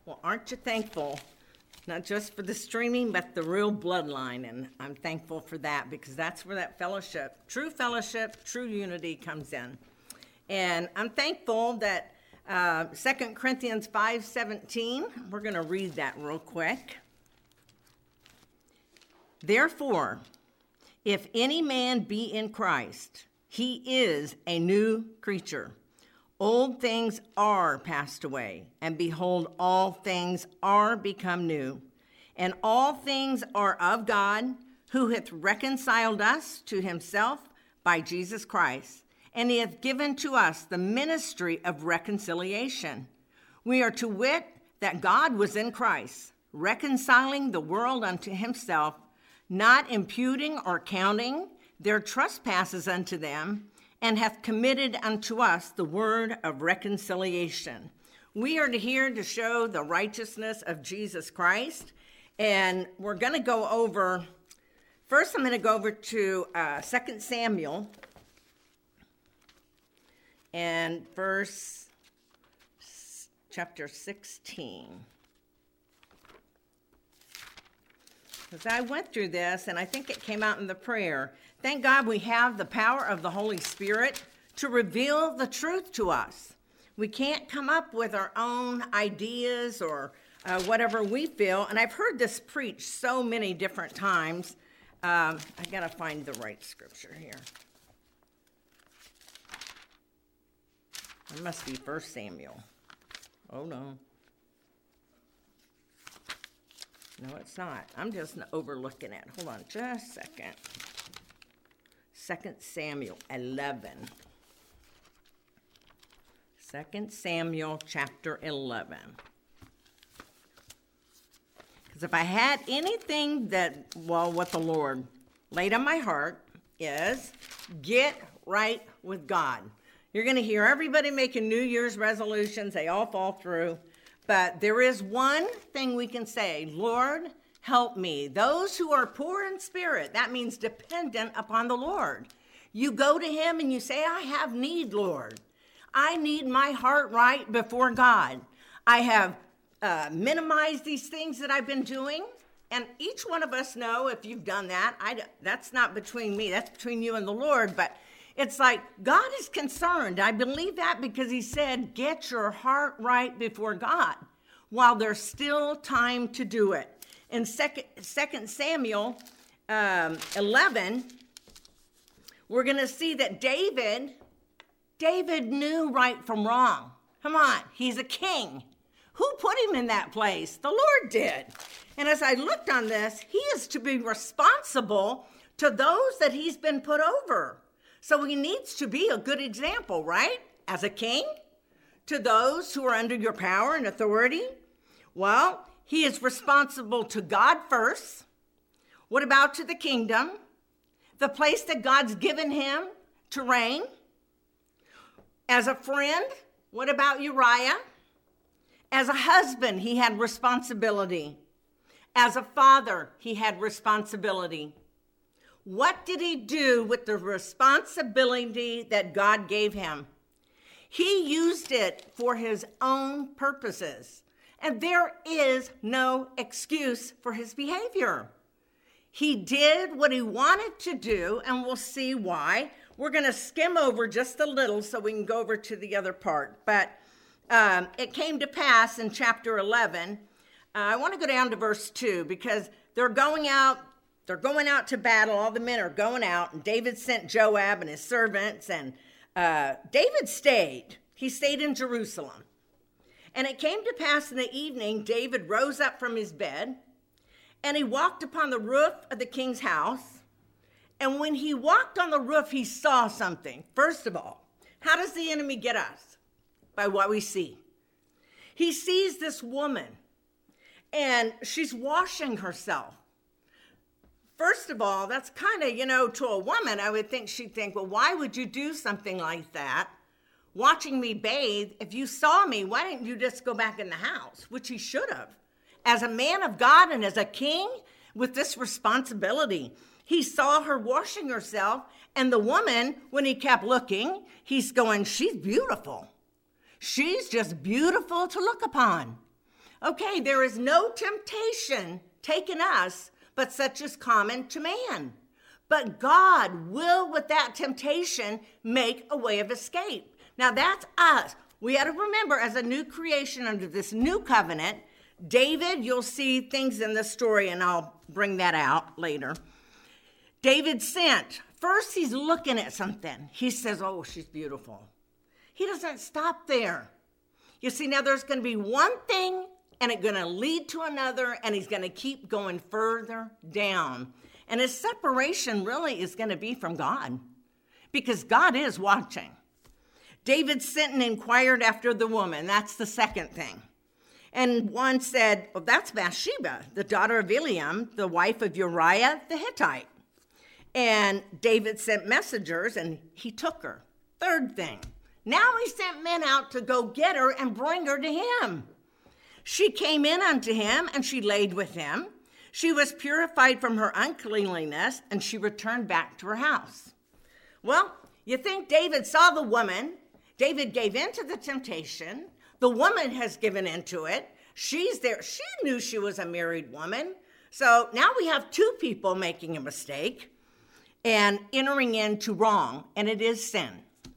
Well, aren't you thankful, not just for the streaming, but the real bloodline? And I'm thankful for that because that's where that fellowship, true unity comes in. And I'm thankful that 2 Corinthians 5:17, we're going to read that real quick. Therefore, if any man be in Christ, he is a new creature. Old things are passed away, and behold, all things are become new. And all things are of God, who hath reconciled us to himself by Jesus Christ, and he hath given to us the ministry of reconciliation. We are to wit that God was in Christ, reconciling the world unto himself, not imputing or counting their trespasses unto them, and hath committed unto us the word of reconciliation. We are here to show the righteousness of Jesus Christ, and we're going to go over, first I'm going to go over to 2 Samuel, and chapter 16. Because I went through this, and I think it came out in the prayer. Thank God we have the power of the Holy Spirit to reveal the truth to us. We can't come up with our own ideas or whatever we feel. And I've heard this preached so many different times. I got to find the right scripture here. It must be 1 Samuel. Oh, no. No, it's not. I'm just overlooking it. Hold on just a second. 2 Samuel 11. 2 Samuel chapter 11. Because if I had anything what the Lord laid on my heart is get right with God. You're going to hear everybody making New Year's resolutions. They all fall through. But there is one thing we can say, Lord, help me. Those who are poor in spirit, that means dependent upon the Lord. You go to him and you say, I have need, Lord. I need my heart right before God. I have minimized these things that I've been doing. And each one of us know if you've done that. That's not between me. That's between you and the Lord. But it's like God is concerned. I believe that because he said, get your heart right before God while there's still time to do it. In 2 Samuel 11, we're going to see that David knew right from wrong. Come on, he's a king. Who put him in that place? The Lord did. And as I looked on this, he is to be responsible to those that he's been put over. So he needs to be a good example, right? As a king, to those who are under your power and authority. Well, he is responsible to God first. What about to the kingdom? The place that God's given him to reign. As a friend, what about Uriah? As a husband, he had responsibility. As a father, he had responsibility. What did he do with the responsibility that God gave him? He used it for his own purposes. And there is no excuse for his behavior. He did what he wanted to do, and we'll see why. We're going to skim over just a little so we can go over to the other part. But it came to pass in chapter 11. I want to go down to verse 2 because they're going out to battle. All the men are going out, and David sent Joab and his servants, and David stayed. He stayed in Jerusalem. And it came to pass in the evening, David rose up from his bed, and he walked upon the roof of the king's house. And when he walked on the roof, he saw something. First of all, how does the enemy get us? By what we see. He sees this woman, and she's washing herself. First of all, that's kind of, to a woman, I would think she'd think, well, why would you do something like that? Watching me bathe, if you saw me, why didn't you just go back in the house? Which he should have. As a man of God and as a king with this responsibility, he saw her washing herself, and the woman, when he kept looking, he's going, she's beautiful. She's just beautiful to look upon. Okay, there is no temptation taken us, but such is common to man. But God will, with that temptation, make a way of escape. Now that's us. We got to remember, as a new creation under this new covenant, David, you'll see things in the story, and I'll bring that out later. David sent. First, he's looking at something. He says, oh, she's beautiful. He doesn't stop there. You see, now there's going to be one thing, and it's going to lead to another, and he's going to keep going further down. And his separation really is going to be from God, because God is watching. David sent and inquired after the woman. That's the second thing. And one said, well, that's Bathsheba, the daughter of Eliam, the wife of Uriah the Hittite. And David sent messengers, and he took her. Third thing, now he sent men out to go get her and bring her to him. She came in unto him, and she laid with him. She was purified from her uncleanliness, and she returned back to her house. Well, you think David saw the woman. David gave in to the temptation. The woman has given into it. She's there. She knew she was a married woman. So now we have two people making a mistake and entering into wrong, and it is sin.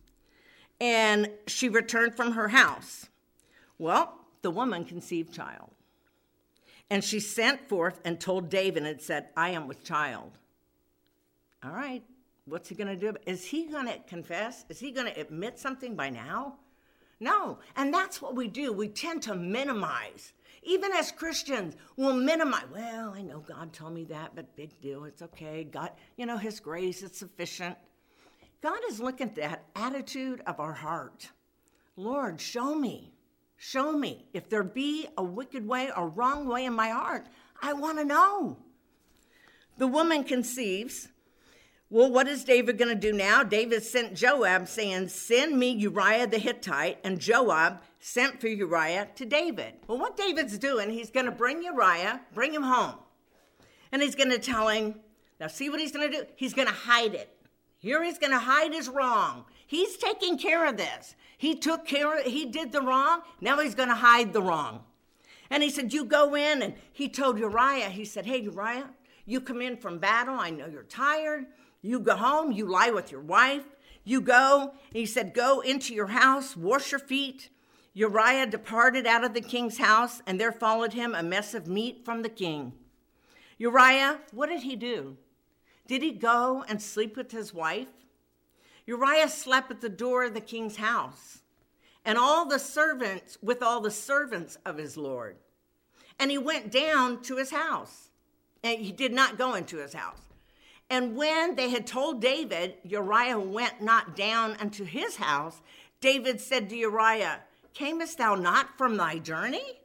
And she returned from her house. Well, the woman conceived child. And she sent forth and told David and said, I am with child. All right, what's he going to do? Is he going to confess? Is he going to admit something by now? No, and that's what we do. We tend to minimize. Even as Christians, we'll minimize. Well, I know God told me that, but big deal. It's okay. God, his grace is sufficient. God is looking at that attitude of our heart. Lord, show me. Show me. If there be a wicked way or wrong way in my heart, I want to know. The woman conceives. Well, what is David going to do now? David sent Joab saying, send me Uriah the Hittite, and Joab sent for Uriah to David. Well, what David's doing, he's going to bring Uriah, bring him home. And he's going to tell him, now see what he's going to do? He's going to hide it. Here he's going to hide his wrong. He's taking care of this. He did the wrong. Now he's going to hide the wrong. And he said, you go in. And he told Uriah, he said, hey, Uriah, you come in from battle. I know you're tired. You go home, you lie with your wife, you go. He said, go into your house, wash your feet. Uriah departed out of the king's house, and there followed him a mess of meat from the king. Uriah, what did he do? Did he go and sleep with his wife? Uriah slept at the door of the king's house, and all the servants of his lord. And he went down to his house, and he did not go into his house. And when they had told David, Uriah went not down unto his house, David said to Uriah, camest thou not from thy journey?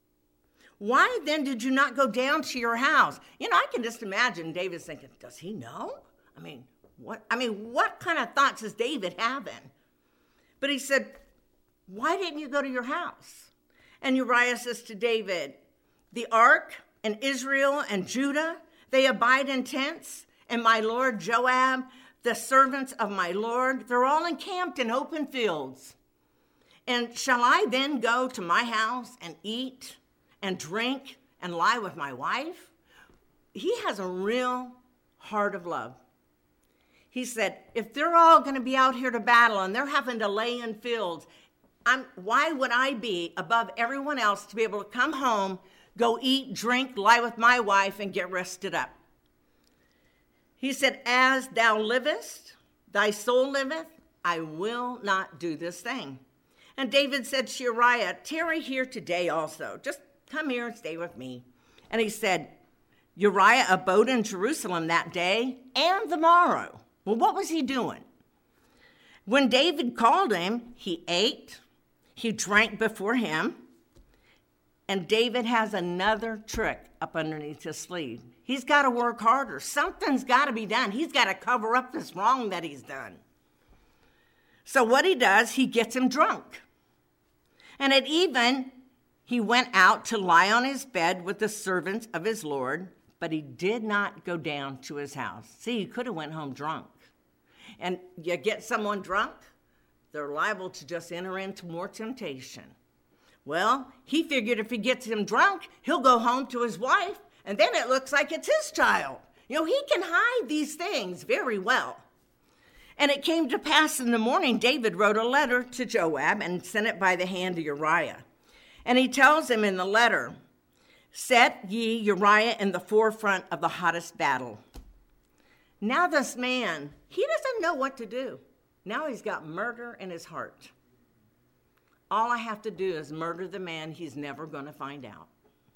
Why then did you not go down to your house? I can just imagine David's thinking, does he know? What kind of thoughts is David having? But he said, why didn't you go to your house? And Uriah says to David, the ark and Israel and Judah, they abide in tents. And my lord Joab, the servants of my lord, they're all encamped in open fields. And shall I then go to my house and eat and drink and lie with my wife? He has a real heart of love. He said, if they're all going to be out here to battle and they're having to lay in fields, why would I be above everyone else to be able to come home, go eat, drink, lie with my wife, and get rested up? He said, as thou livest, thy soul liveth, I will not do this thing. And David said to Uriah, tarry here today also. Just come here and stay with me. And he said, Uriah abode in Jerusalem that day and the morrow. Well, what was he doing? When David called him, he ate, he drank before him. And David has another trick up underneath his sleeve. He's got to work harder. Something's got to be done. He's got to cover up this wrong that he's done. So what he does, he gets him drunk. And at even, he went out to lie on his bed with the servants of his Lord, but he did not go down to his house. See, he could have went home drunk. And you get someone drunk, they're liable to just enter into more temptation. Well, he figured if he gets him drunk, he'll go home to his wife, and then it looks like it's his child. He can hide these things very well. And it came to pass in the morning, David wrote a letter to Joab and sent it by the hand of Uriah. And he tells him in the letter, set ye Uriah in the forefront of the hottest battle. Now this man, he doesn't know what to do. Now he's got murder in his heart. All I have to do is murder the man he's never going to find out.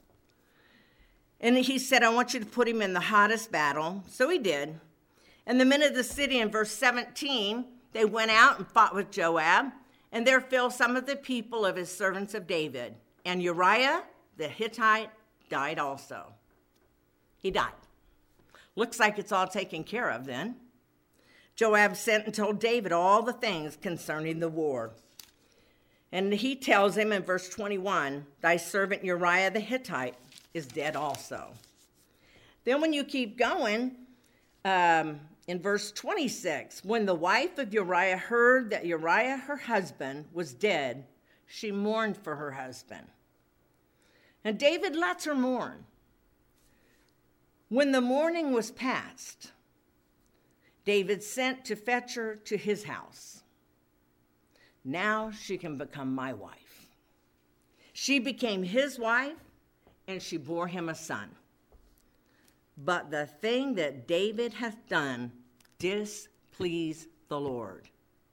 And he said, I want you to put him in the hottest battle. So he did. And the men of the city in verse 17, they went out and fought with Joab, and there fell some of the people of his servants of David. And Uriah the Hittite died also. He died. Looks like it's all taken care of then. Joab sent and told David all the things concerning the war. And he tells him in verse 21, thy servant Uriah the Hittite is dead also. Then when you keep going, in verse 26, when the wife of Uriah heard that Uriah, her husband, was dead, she mourned for her husband. And David lets her mourn. When the mourning was past, David sent to fetch her to his house. Now she can become my wife. She became his wife, and she bore him a son. But the thing that David hath done displeased the Lord.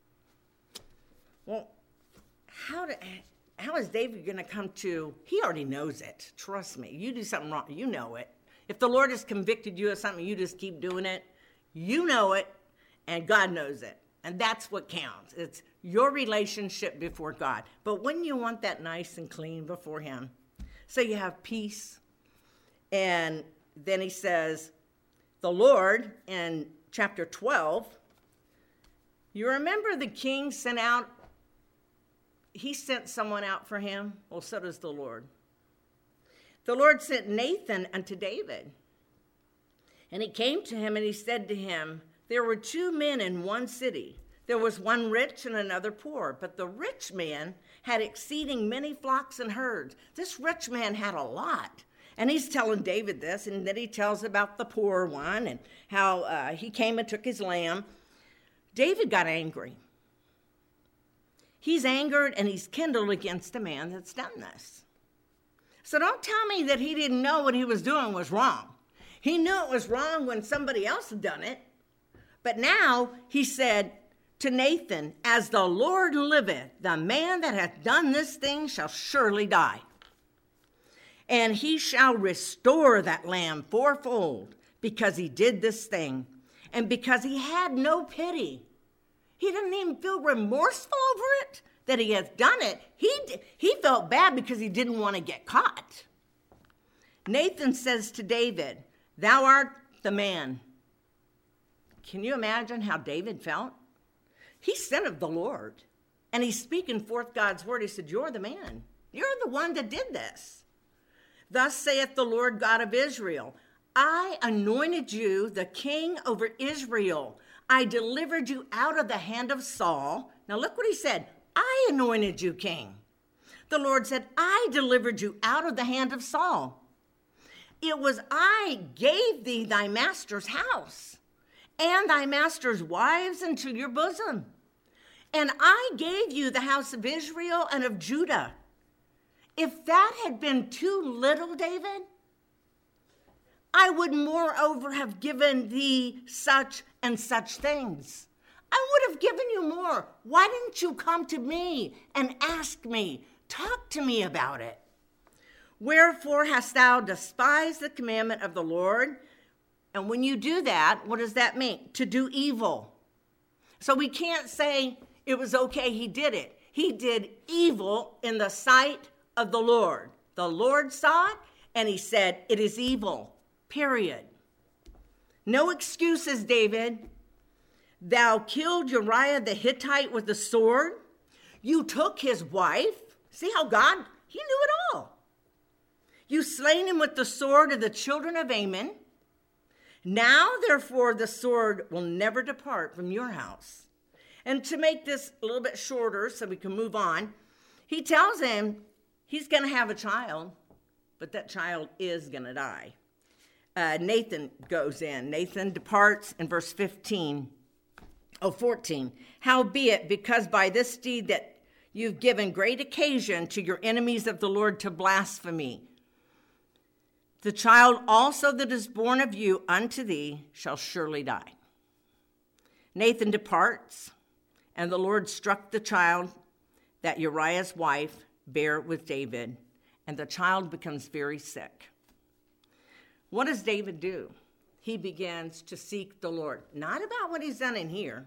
Well, how is David going to come to? He already knows it. Trust me. You do something wrong, you know it. If the Lord has convicted you of something, you just keep doing it. You know it, and God knows it. And that's what counts. It's your relationship before God. But when you want that nice and clean before him, so you have peace. And then he says, the Lord, in chapter 12, you remember the king sent someone out for him? Well, so does the Lord. The Lord sent Nathan unto David. And he came to him and he said to him, there were two men in one city. There was one rich and another poor. But the rich man had exceeding many flocks and herds. This rich man had a lot. And he's telling David this, and then he tells about the poor one and how he came and took his lamb. David got angry. He's angered and he's kindled against a man that's done this. So don't tell me that he didn't know what he was doing was wrong. He knew it was wrong when somebody else had done it. But now he said to Nathan, as the Lord liveth, the man that hath done this thing shall surely die. And he shall restore that lamb fourfold, because he did this thing, and because he had no pity. He didn't even feel remorseful over it, that he hath done it. He felt bad because he didn't want to get caught. Nathan says to David, thou art the man. Can you imagine how David felt? He's sent of the Lord, and he's speaking forth God's word. He said, you're the man. You're the one that did this. Thus saith the Lord God of Israel, I anointed you the king over Israel. I delivered you out of the hand of Saul. Now look what he said. I anointed you king. The Lord said, I delivered you out of the hand of Saul. It was I gave thee thy master's house and thy master's wives into your bosom. And I gave you the house of Israel and of Judah. If that had been too little, David, I would moreover have given thee such and such things. I would have given you more. Why didn't you come to me and ask me? Talk to me about it. Wherefore hast thou despised the commandment of the Lord? And when you do that, what does that mean? To do evil. So we can't say it was okay, he did it. He did evil in the sight of the Lord. The Lord saw it, and he said, it is evil, period. No excuses, David. Thou killed Uriah the Hittite with the sword. You took his wife. See how God, he knew it all. You slain him with the sword of the children of Ammon. Now, therefore, the sword will never depart from your house. And to make this a little bit shorter so we can move on, he tells him, he's going to have a child, but that child is going to die. Nathan goes in. Nathan departs in verse 14. Howbeit, because by this deed that you've given great occasion to your enemies of the Lord to blaspheme, the child also that is born of you unto thee shall surely die. Nathan departs, and the Lord struck the child that Uriah's wife bare with David, and the child becomes very sick. What does David do? He begins to seek the Lord, not about what he's done in here.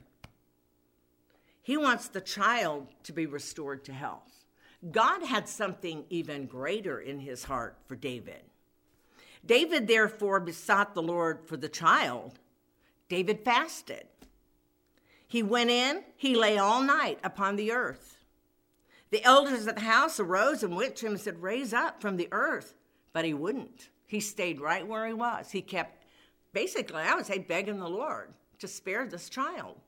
He wants the child to be restored to health. God had something even greater in his heart for David. David therefore besought the Lord for the child. David fasted. He went in, he lay all night upon the earth. The elders of the house arose and went to him and said, "Raise up from the earth." But he wouldn't. He stayed right where he was. He kept, basically, I would say, begging the Lord to spare this child.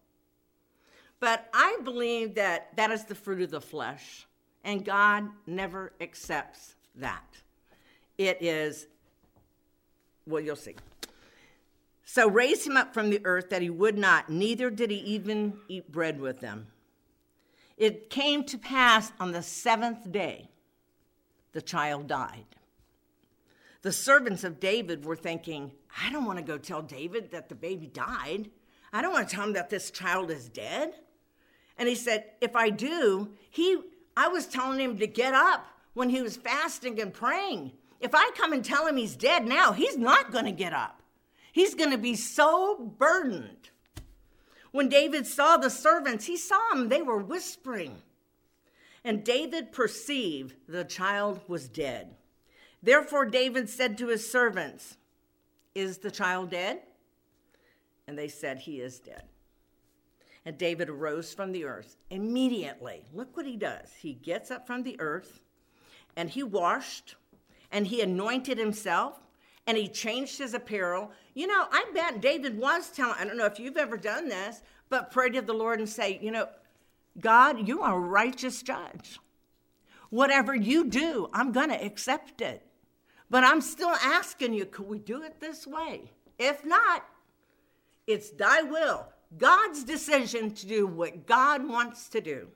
But I believe that that is the fruit of the flesh, and God never accepts that. It is, well, you'll see. So raised him up from the earth that he would not, neither did he even eat bread with them. It came to pass on the 7th day, the child died. The servants of David were thinking, I don't want to go tell David that the baby died. I don't want to tell him that this child is dead. And he said, if I do, I was telling him to get up when he was fasting and praying. If I come and tell him he's dead now, he's not going to get up. He's going to be so burdened. When David saw the servants, he saw them. They were whispering. And David perceived the child was dead. Therefore David said to his servants, "Is the child dead?" And they said, "He is dead." And David arose from the earth immediately. Look what he does. He gets up from the earth, and he washed, and he anointed himself, and he changed his apparel. You know, I bet David was telling, I don't know if you've ever done this, but pray to the Lord and say, God, you are a righteous judge. Whatever you do, I'm going to accept it. But I'm still asking you, could we do it this way? If not, it's thy will. God's decision to do what God wants to do.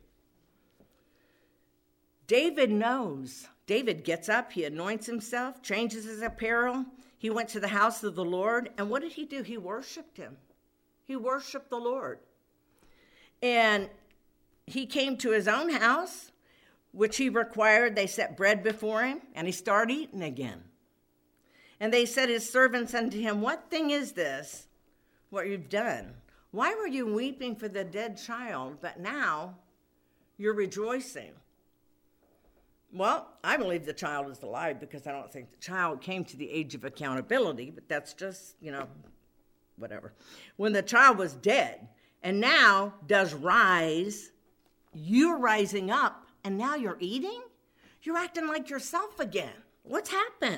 David knows. David gets up, he anoints himself, changes his apparel. He went to the house of the Lord. And what did he do? He worshiped him. He worshiped the Lord. And he came to his own house, which he required. They set bread before him, and he started eating again. And they said his servants unto him, "What thing is this, what you've done? Why were you weeping for the dead child, but now you're rejoicing?" Well, I believe the child is alive because I don't think the child came to the age of accountability, but that's just, whatever. When the child was dead and now does rise, you're rising up and now you're eating? You're acting like yourself again. What's happened?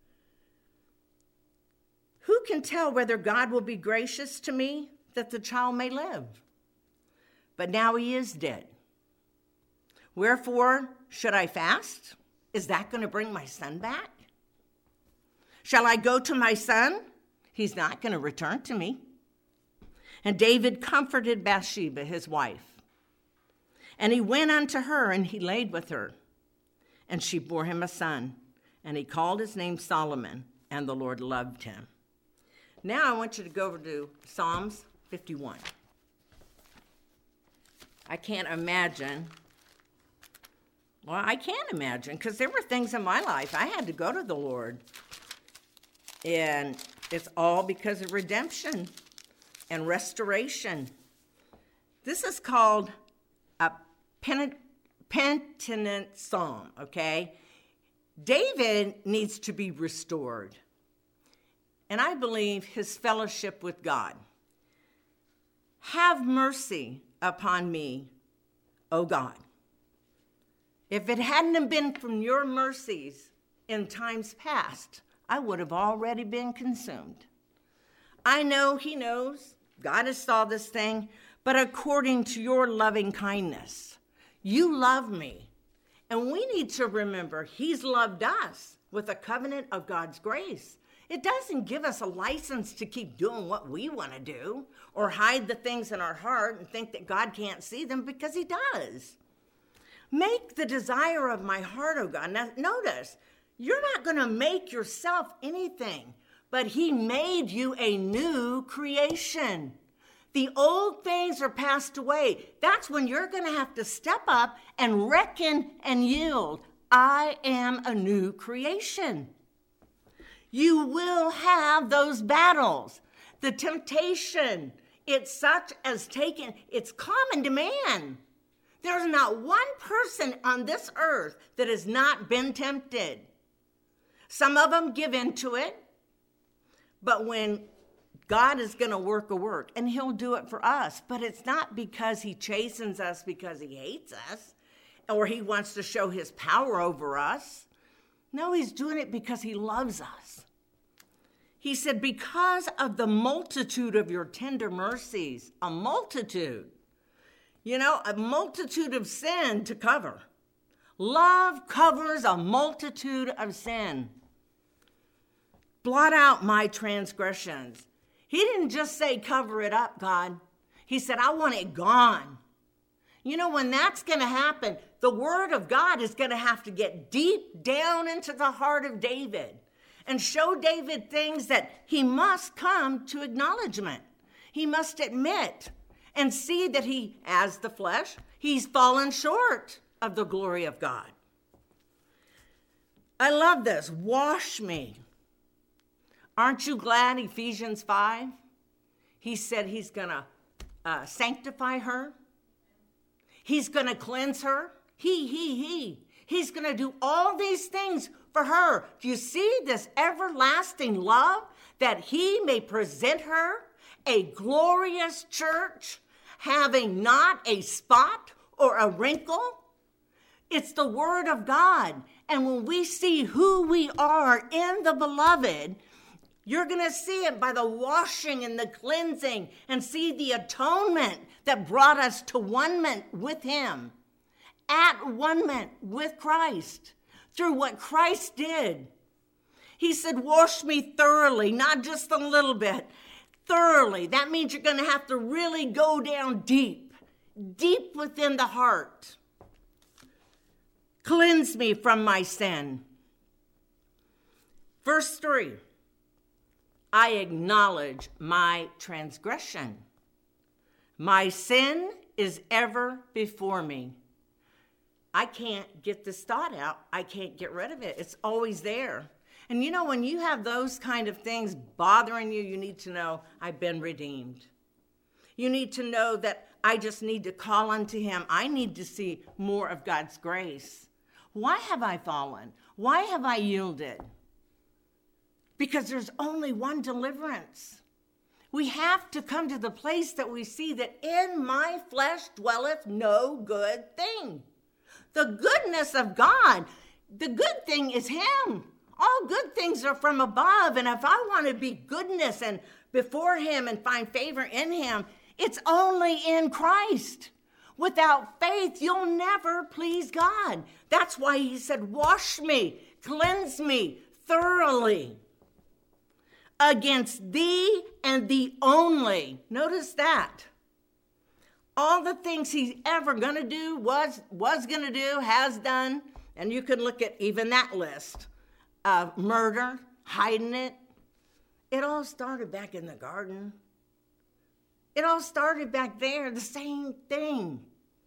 Who can tell whether God will be gracious to me that the child may live? But now he is dead. Wherefore should I fast? Is that going to bring my son back? Shall I go to my son? He's not going to return to me. And David comforted Bathsheba, his wife. And he went unto her, and he laid with her. And she bore him a son. And he called his name Solomon, and the Lord loved him. Now I want you to go over to Psalms 51. I can't imagine. Well, I can't imagine, because there were things in my life I had to go to the Lord. And it's all because of redemption and restoration. This is called a penitent psalm, okay? David needs to be restored. And I believe his fellowship with God. Have mercy upon me, O God. If it hadn't been from your mercies in times past, I would have already been consumed. I know he knows, God has saw this thing, but according to your loving kindness, you love me, And we need to remember he's loved us with a covenant of God's grace. It doesn't give us a license to keep doing what we want to do or hide the things in our heart and think that God can't see them, because he does. Make the desire of my heart, O God. Now, notice, you're not going to make yourself anything, but he made you a new creation. The old things are passed away. That's when you're going to have to step up and reckon and yield. I am a new creation. You will have those battles. The temptation, it's common to man. There's not one person on this earth that has not been tempted. Some of them give into it, but when God is going to work a work, and he'll do it for us, but it's not because he chastens us because he hates us or he wants to show his power over us. No, he's doing it because he loves us. He said, because of the multitude of your tender mercies, a multitude of sin to cover. Love covers a multitude of sin. Blot out my transgressions. He didn't just say, cover it up, God. He said, I want it gone. When that's going to happen, the word of God is going to have to get deep down into the heart of David and show David things that he must come to acknowledgement. He must admit and see that he, as the flesh, he's fallen short of the glory of God. I love this. Wash me. Aren't you glad Ephesians 5? He said he's going to sanctify her. He's going to cleanse her. He's going to do all these things for her. Do you see this everlasting love that he may present her a glorious church, having not a spot or a wrinkle? It's the word of God. And when we see who we are in the beloved, you're going to see it by the washing and the cleansing, and see the atonement that brought us to one-ment with him, at one-ment with Christ, through what Christ did. He said, wash me thoroughly, not just a little bit, thoroughly. That means you're going to have to really go down deep within the heart. Cleanse me from my sin. Verse 3. I acknowledge my transgression. My sin is ever before me. I can't get this thought out. I can't get rid of it. It's always there. And when you have those kind of things bothering you, you need to know I've been redeemed. You need to know that I just need to call unto him. I need to see more of God's grace. Why have I fallen? Why have I yielded? Because there's only one deliverance. We have to come to the place that we see that in my flesh dwelleth no good thing. The goodness of God, the good thing is him. All good things are from above. And if I want to be goodness and before him and find favor in him, it's only in Christ. Without faith, you'll never please God. That's why he said, wash me, cleanse me thoroughly. Against thee and thee only. Notice that. All the things he's ever going to do, was going to do, has done. And you can look at even that list of murder, hiding it. It all started back in the garden. It all started back there, the same thing.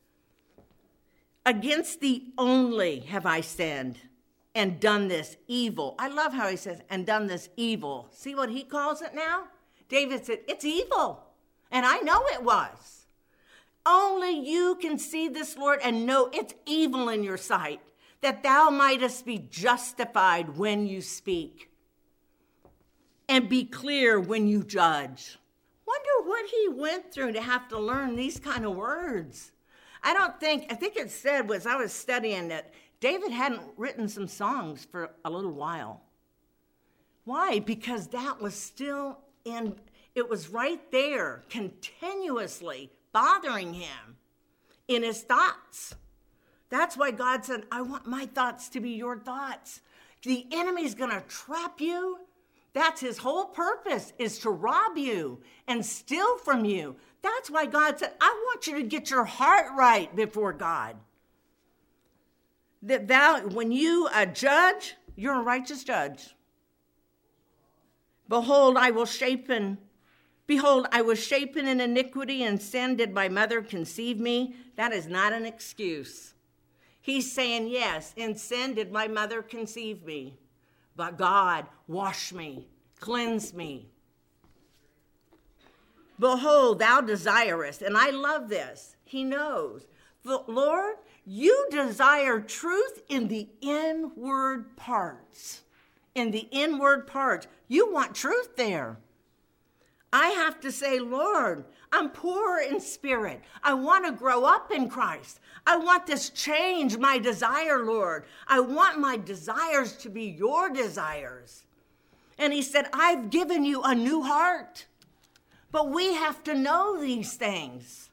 Against thee only have I sinned and done this evil. I love how he says, and done this evil. See what he calls it now? David said, it's evil. And I know it was. Only you can see this, Lord, and know it's evil in your sight, that thou mightest be justified when you speak and be clear when you judge. Wonder what he went through to have to learn these kind of words. I think it said, as I was studying it, David hadn't written some songs for a little while. Why? Because that was still it was right there, continuously bothering him in his thoughts. That's why God said, I want my thoughts to be your thoughts. The enemy's going to trap you. That's his whole purpose, is to rob you and steal from you. That's why God said, I want you to get your heart right before God. That when you judge, you're a righteous judge. Behold, I was shapen in iniquity, and sin did my mother conceive me. That is not an excuse. He's saying, yes, in sin did my mother conceive me. But God, wash me, cleanse me. Behold, thou desirest, and I love this. He knows. Lord, you desire truth in the inward parts. In the inward parts. You want truth there. I have to say, Lord, I'm poor in spirit. I want to grow up in Christ. I want this change, my desire, Lord. I want my desires to be your desires. And he said, I've given you a new heart. But we have to know these things.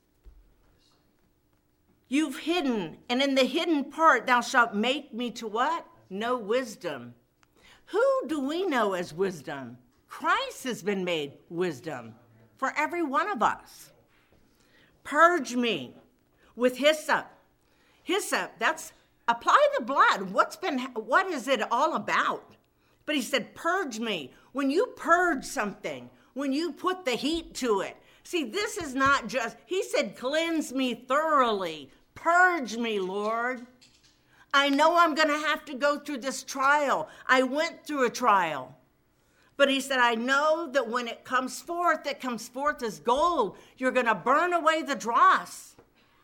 You've hidden, and in the hidden part thou shalt make me to what? Know wisdom. Who do we know as wisdom? Christ has been made wisdom for every one of us. Purge me with hyssop. Hyssop, that's apply the blood. What is it all about? But he said, purge me. When you purge something, when you put the heat to it. See, this is not just, he said, cleanse me thoroughly. Purge me, Lord. I know I'm going to have to go through this trial. I went through a trial. But he said, I know that when it comes forth as gold. You're going to burn away the dross.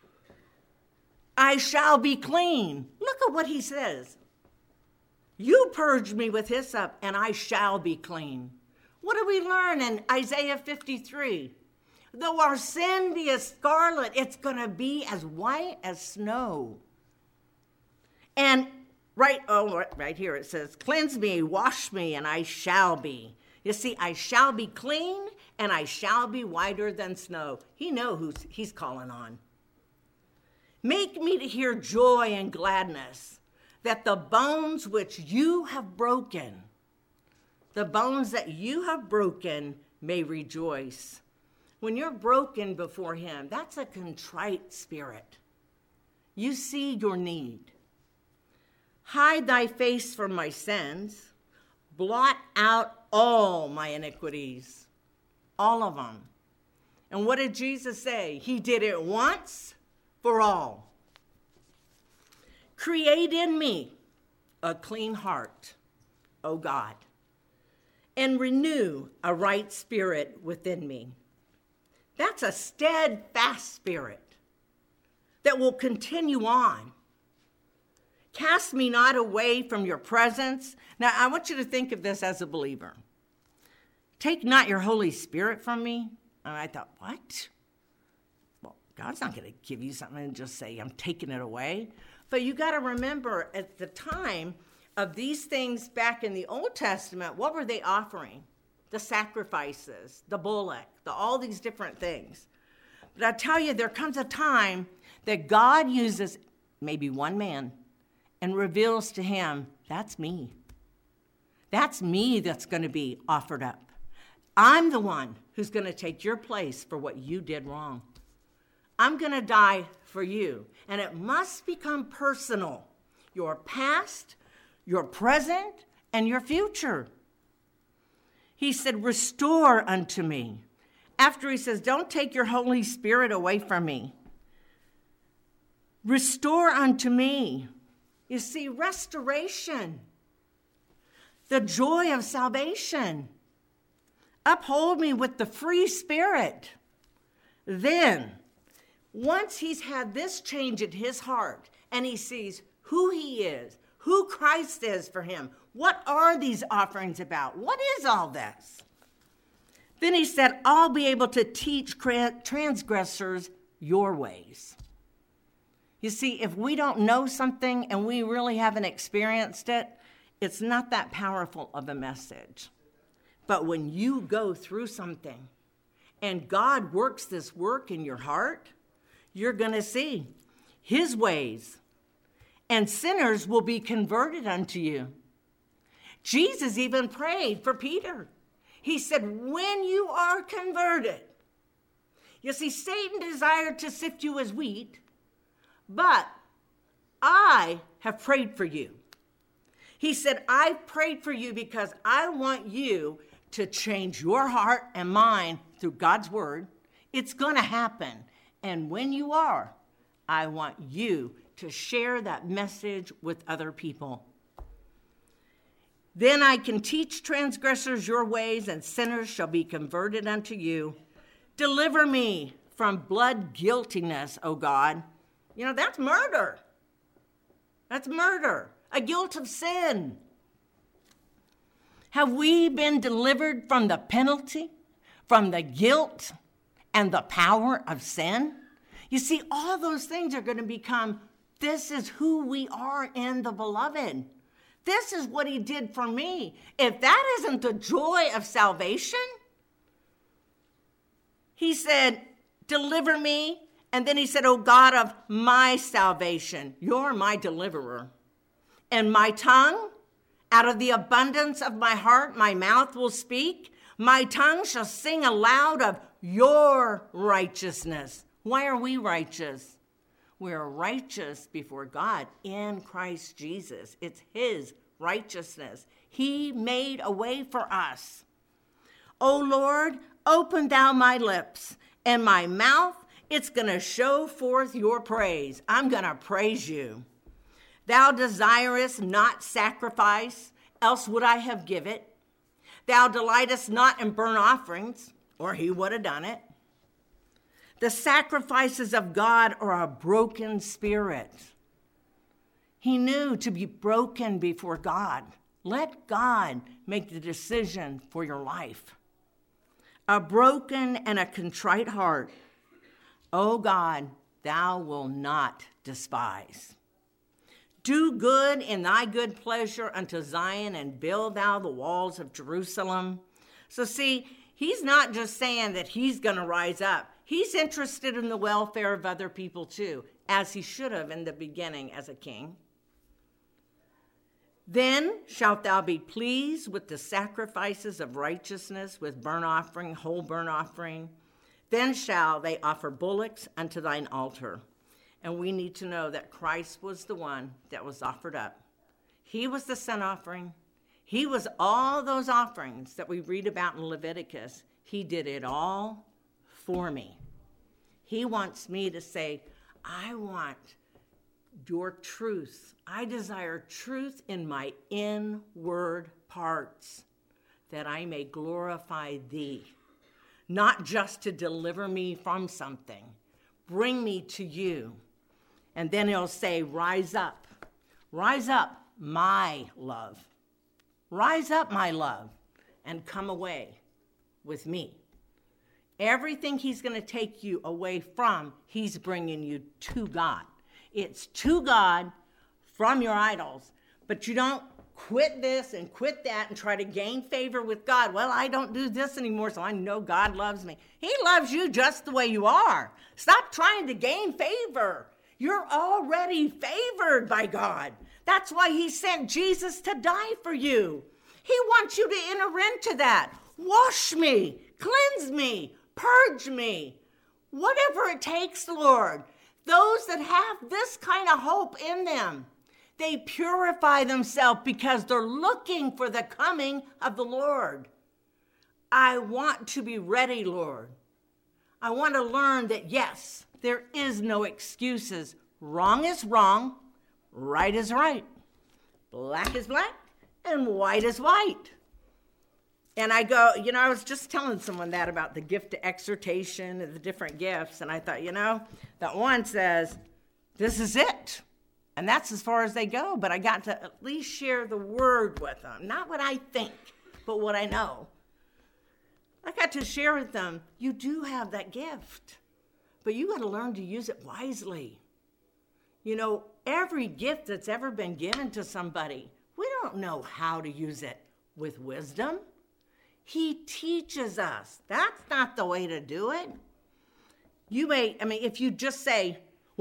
I shall be clean. Look at what he says. You purge me with hyssop, and I shall be clean. What do we learn in Isaiah 53? Though our sin be as scarlet, it's going to be as white as snow. And right here it says, cleanse me, wash me, and I shall be. You see, I shall be clean, and I shall be whiter than snow. He knows who he's calling on. Make me to hear joy and gladness, that the bones which you have broken, the bones that you have broken may rejoice. When you're broken before him, that's a contrite spirit. You see your need. Hide thy face from my sins. Blot out all my iniquities. All of them. And what did Jesus say? He did it once for all. Create in me a clean heart, O God, and renew a right spirit within me. That's a steadfast spirit that will continue on. Cast me not away from your presence. Now, I want you to think of this as a believer. Take not your Holy Spirit from me. And I thought, what? Well, God's not going to give you something and just say, I'm taking it away. But you got to remember, at the time of these things back in the Old Testament, what were they offering? The sacrifices, the bullock, all these different things. But I tell you, there comes a time that God uses maybe one man and reveals to him, that's me. That's me that's going to be offered up. I'm the one who's going to take your place for what you did wrong. I'm going to die for you. And it must become personal. Your past, your present, and your future. He said, restore unto me. After he says, don't take your Holy Spirit away from me. Restore unto me. You see, restoration. The joy of salvation. Uphold me with the free spirit. Then, once he's had this change in his heart, and he sees who he is, who Christ is for him, what are these offerings about? What is all this? Then he said, I'll be able to teach transgressors your ways. You see, if we don't know something and we really haven't experienced it, it's not that powerful of a message. But when you go through something and God works this work in your heart, you're going to see his ways and sinners will be converted unto you. Jesus even prayed for Peter. He said, when you are converted. You see, Satan desired to sift you as wheat, but I have prayed for you. He said, I've prayed for you because I want you to change your heart and mind through God's word. It's going to happen. And when you are, I want you to share that message with other people. Then I can teach transgressors your ways, and sinners shall be converted unto you. Deliver me from blood guiltiness, O God. You know, that's murder. That's murder, a guilt of sin. Have we been delivered from the penalty, from the guilt, and the power of sin? You see, all those things are going to become, this is who we are in the beloved. This is what he did for me. If that isn't the joy of salvation, he said, deliver me. And then he said, O God of my salvation, you're my deliverer. And my tongue, out of the abundance of my heart, my mouth will speak. My tongue shall sing aloud of your righteousness. Why are we righteous? We are righteous before God in Christ Jesus. It's his righteousness. He made a way for us. O Lord, open thou my lips, and my mouth, it's going to show forth your praise. I'm going to praise you. Thou desirest not sacrifice, else would I have give it. Thou delightest not in burnt offerings, or he would have done it. The sacrifices of God are a broken spirit. He knew to be broken before God. Let God make the decision for your life. A broken and a contrite heart, O God, thou wilt not despise. Do good in thy good pleasure unto Zion, and build thou the walls of Jerusalem. So see, he's not just saying that he's going to rise up. He's interested in the welfare of other people too, as he should have in the beginning as a king. Then shalt thou be pleased with the sacrifices of righteousness, with burnt offering, whole burnt offering. Then shall they offer bullocks unto thine altar. And we need to know that Christ was the one that was offered up. He was the sin offering. He was all those offerings that we read about in Leviticus. He did it all for me. He wants me to say, I want your truth. I desire truth in my inward parts, that I may glorify thee. Not just to deliver me from something. Bring me to you. And then he'll say, rise up, my love. Rise up, my love, and come away with me. Everything he's going to take you away from, he's bringing you to God. It's to God from your idols, but you don't quit this and quit that and try to gain favor with God. Well, I don't do this anymore, so I know God loves me. He loves you just the way you are. Stop trying to gain favor. You're already favored by God. That's why he sent Jesus to die for you. He wants you to enter into that. Wash me, cleanse me, purge me. Whatever it takes, Lord. Those that have this kind of hope in them, they purify themselves because they're looking for the coming of the Lord. I want to be ready, Lord. I want to learn that, yes, there is no excuses. Wrong is wrong, right is right, black is black, and white is white. And I go, I was just telling someone that about the gift of exhortation and the different gifts, and I thought, that one says, this is it. And that's as far as they go, but I got to at least share the word with them. Not what I think, but what I know. I got to share with them, you do have that gift, but you got to learn to use it wisely. Every gift that's ever been given to somebody, we don't know how to use it with wisdom. He teaches us. That's not the way to do it. If you just say,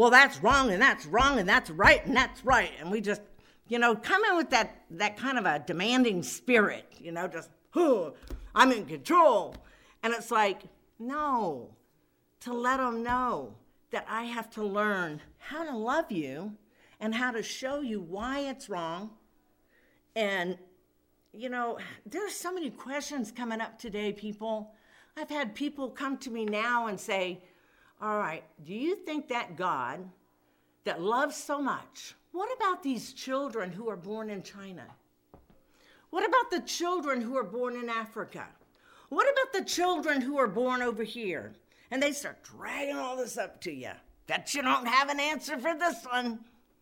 well, that's wrong, and that's wrong, and that's right, and that's right. And we just, come in with that kind of a demanding spirit, just, I'm in control. And it's like, no, to let them know that I have to learn how to love you and how to show you why it's wrong. And, there's so many questions coming up today, people. I've had people come to me now and say, all right, do you think that God that loves so much, what about these children who are born in China? What about the children who are born in Africa? What about the children who are born over here? And they start dragging all this up to you. Bet you don't have an answer for this one.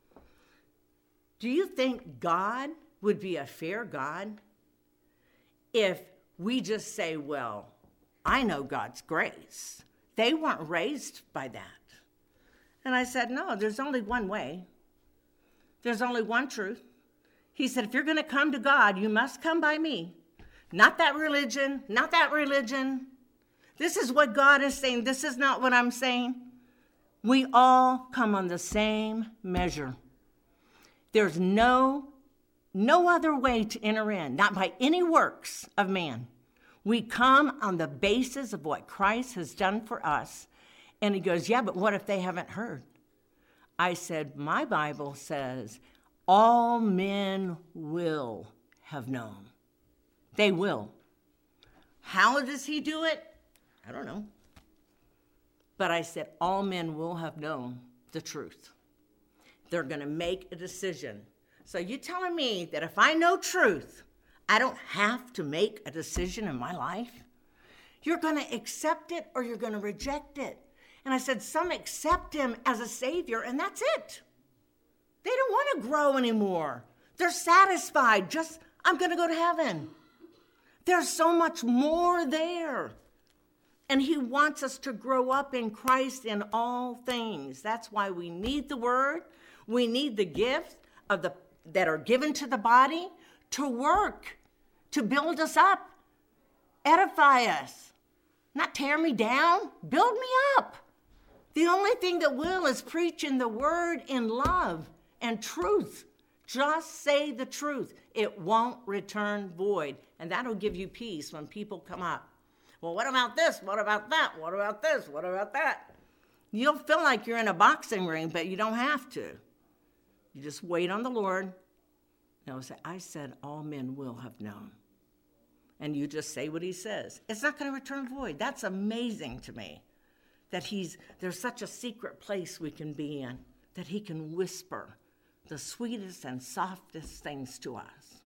Do you think God would be a fair God if we just say, well, I know God's grace? They weren't raised by that. And I said, no, there's only one way. There's only one truth. He said, if you're going to come to God, you must come by me. Not that religion, not that religion. This is what God is saying. This is not what I'm saying. We all come on the same measure. There's no other way to enter in, not by any works of man. We come on the basis of what Christ has done for us. And he goes, yeah, but what if they haven't heard? I said, my Bible says all men will have known. They will. How does he do it? I don't know. But I said, all men will have known the truth. They're going to make a decision. So you're telling me that if I know truth, I don't have to make a decision in my life? You're going to accept it or you're going to reject it. And I said, some accept him as a savior, and that's it. They don't want to grow anymore. They're satisfied. Just, I'm going to go to heaven. There's so much more there. And he wants us to grow up in Christ in all things. That's why we need the word. We need the gifts that are given to the body to work, to build us up, edify us, not tear me down, build me up. The only thing that will is preaching the word in love and truth. Just say the truth. It won't return void. And that'll give you peace when people come up. Well, what about this? What about that? What about this? What about that? You'll feel like you're in a boxing ring, but you don't have to. You just wait on the Lord. No, I said all men will have known. And you just say what he says. It's not going to return void. That's amazing to me. That there's such a secret place we can be in. That he can whisper the sweetest and softest things to us.